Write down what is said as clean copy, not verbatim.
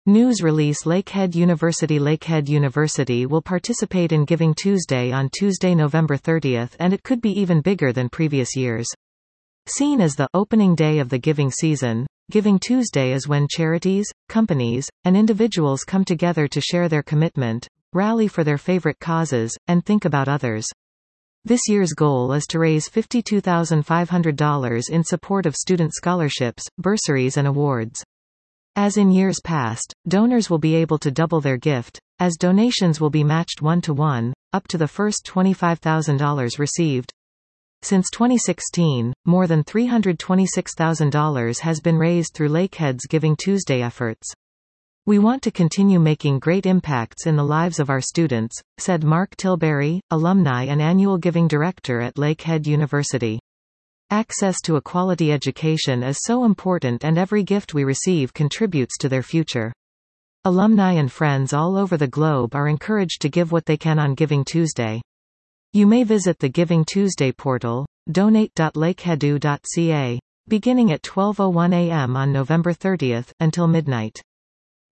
News release Lakehead University will participate in Giving Tuesday on Tuesday, November 30th, and it could be even bigger than previous years. Seen as the opening day of the giving season, Giving Tuesday is when charities, companies, and individuals come together to share their commitment, rally for their favorite causes, and think about others. This year's goal is to raise $52,500 in support of student scholarships, bursaries and awards. As in years past, donors will be able to double their gift, as donations will be matched 1-to-1, up to the first $25,000 received. Since 2016, more than $326,000 has been raised through Lakehead's Giving Tuesday efforts. We want to continue making great impacts in the lives of our students, said Mark Tilbury, alumni and annual giving director at Lakehead University. Access to a quality education is so important, and every gift we receive contributes to their future. Alumni and friends all over the globe are encouraged to give what they can on Giving Tuesday. You may visit the Giving Tuesday portal, donate.lakeheadu.ca, beginning at 12:01 a.m. on November 30th, until midnight.